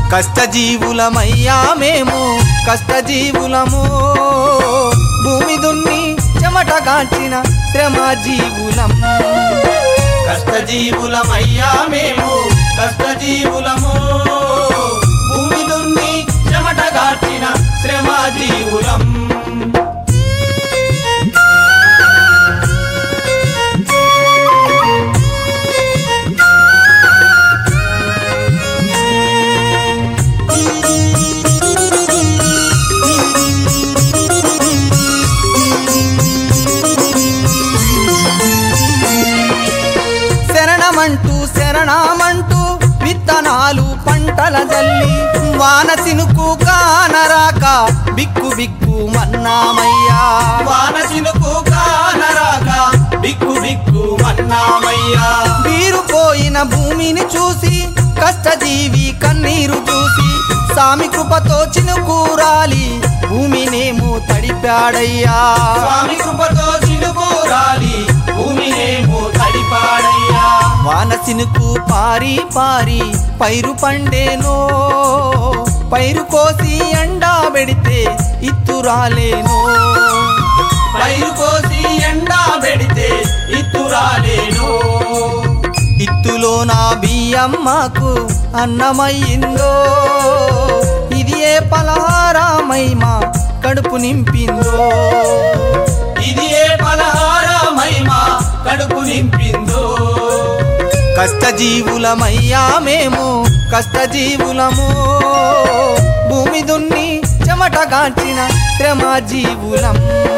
కష్టజీవులమయ్యా మేము కష్టజీవులము, భూమి దున్ని చెమట గాంచిన శ్రమజీవులం. కష్టజీవులమయ్యా మేము కష్టజీవులము, భూమి దున్ని చెమట గాంచిన శ్రమజీవులం. శరణమంటూ విత్తనాలు పంటల జల్లి, వాన చినుకు కానరాక బిక్కు బిక్కు మన్నామయ్యా. వాన చినుకు కానరాక బిక్కు బిక్కు మన్నామయ్యా. వీరుపోయిన భూమిని చూసి కష్టజీవి కన్నీరు చూసి, సామి కృపతో చినుకూరాలి భూమినేమో తడిపాడయ్యా. స్వామి కృపతో చినుకూరాలి భూమినేమో తడిపాడయ్యా. వాన చినుకు పారి పారి పైరు పండేనో, పైరు కోసి ఎండా పెడితే ఇత్తురాలేనో. పైరు కోసి ఎండా పెడితే ఇత్తురాలేనో. ఇత్తులో నా బియ్యమ్మకు అన్నమయ్యిందో, ఇది ఏ పలహారమై మా కడుపు నింపిందో. ఇది ఏ పలహారమై మా కడుపు నింపిందో. కష్టజీవులమయ్యా మేము కష్టజీవులము, భూమి దున్ని చెమట గాంచిన శ్రమజీవులం.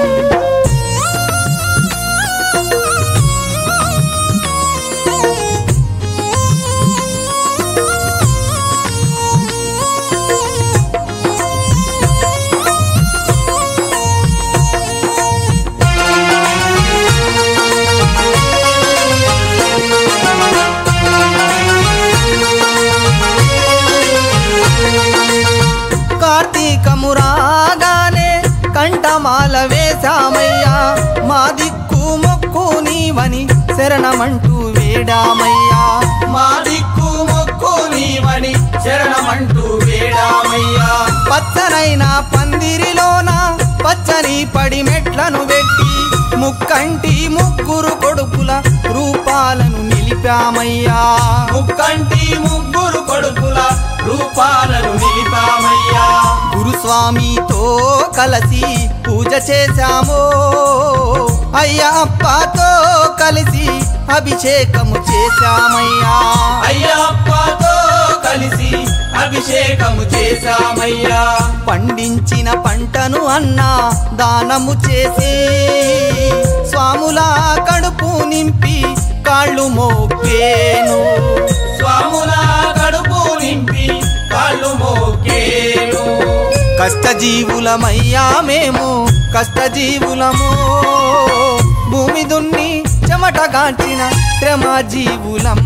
కార్తీకము రాగానే కంఠమాల వేశామయ్యా, మా దిక్కు మొక్కు నీవని శరణమంటూ వేడామయ్యా. మా దిక్కు మొక్కు నీవని శరణమంటూ వేడామయ్యా. పచ్చనైన పందిరిలోన పచ్చని పడి మెట్లను పెట్టి, ముక్కంటి ముగ్గురు కొడుకుల రూపాలను నిలిపామయ్యా. ముక్కంటి ముగ్గురు కొడుకుల రూపాలను నిలిపామయ్యా. గురుస్వామితో కలిసి పూజ చేశామో, అయ్యప్పతో కలిసి అభిషేకము చేశామయ్యా. అయ్యప్పతో కలిసి అభిషేకము చేశామయ్యా. పండించిన పంటను అన్నా దానము చేసి, స్వాముల కడుపు నింపి కాళ్ళు మోకేను. స్వాముల కడుపు నింపి కాళ్ళు మోకేను. కష్టజీవులమయ్యా మేము కష్టజీవులము, భూమి దున్ని చెమట గాంచిన శ్రమజీవులం.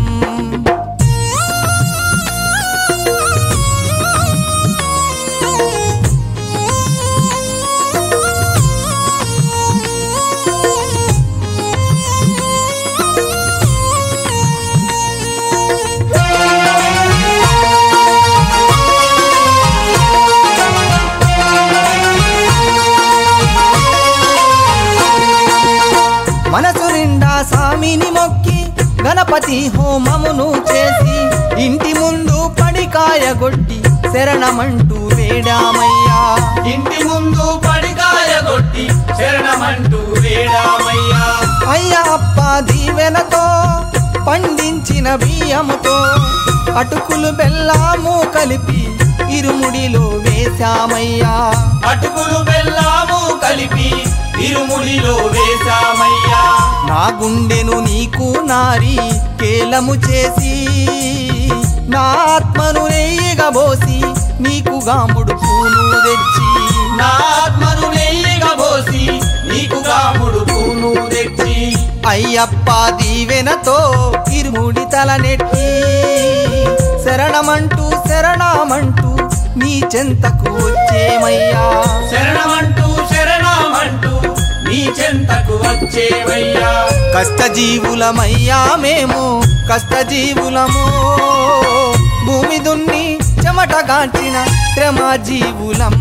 మనసు నిండా స్వామిని మొక్కి గణపతి హోమమును చేసి, ఇంటి ముందు పడికాయ గొట్టి శరణమంటూ వేడామయ్యా. ఇంటి ముందు పడికాయ గొట్టి శరణమంటూ వేడామయ్యా. అయ్యప్ప దీవెనతో పండించిన బియ్యముతో అటుకులు బెల్లము కలిపి ఇరుముడిలో వేశామయ్యా. అటుకులు బెల్లము కలిపి ఇరుముడిలో వేశామయ్యా. నా గుండెను నీకు నారి కేలము చేసి, నా ఆత్మను నెయ్యిగా పోసి నీకు గాముడు పూను తెచ్చి. నా ఆత్మను నెయ్యిగా పోసి నీకు గాముడు పూను తెచ్చి. అయ్యప్ప దీవెనతో ఇరుముడి తలనెట్టి, శరణమంటూ శరణమంటూ నీ చెంతకు వచ్చేమయ్యా. శరణమంటూ శరణమంటూ నీ చెంతకు వచ్చేవయ్యా. కష్టజీవులమయ్యా మేము కష్టజీవులము, భూమి దున్ని చెమటగాంచిన శ్రమ జీవులం.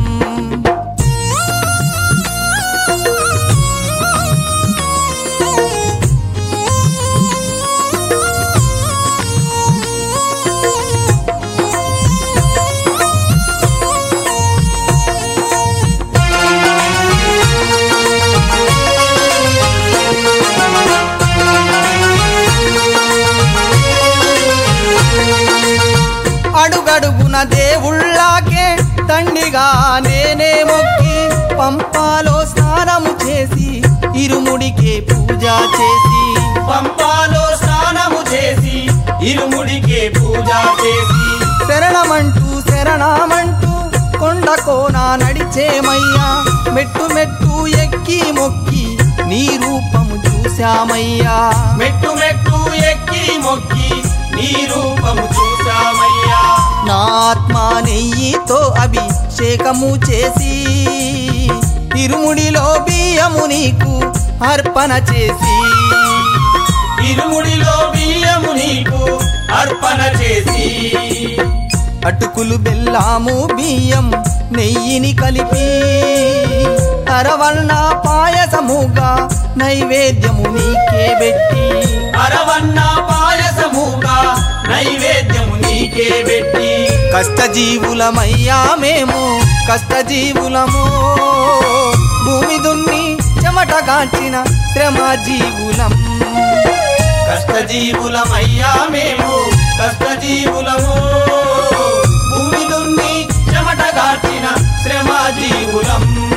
అడుగడుగున దేవుళ్ళాకే తండ్రిగా నేనే మొక్కి పంపాలో స్నానము చేసి ఇరుముడికే పూజ చేసి పంపాలో స్నానము చేసి ఇరుముడికే పూజ చేసి శరణమంటూ శరణమంటూ కొండ కోన నడిచేమయ్యా మెట్టు మెట్టు ఎక్కి మొక్కి నీ రూపము చూశామయ్యా మెట్టు మెట్టు ఎక్కి మొక్కి నీ రూపము చూశామయ్యా నా ఆత్మ నెయ్యితో అభిషేకము చేసి ఇరుముడిలో బియ్యము నీకు అర్పణ చేసి ఇరుముడిలో బియ్యము నీకు అర్పణ చేసి అటుకులు బెల్లము బియ్యం నెయ్యిని కలిపి అరవన్న పాయసముగా నైవేద్యము నీకే పెట్టి అరవన్న పాయసముగా నైవేద్యము నీకే పెట్టి కష్టజీవులమయ్యా మేము కష్టజీవులము భూమి దున్ని చెమటగాంచిన శ్రమ జీవులం. కష్టజీవులమయ్యా మేము కష్టజీవులము భూమి దున్ని చెమటగాంచిన శ్రమ జీవులం.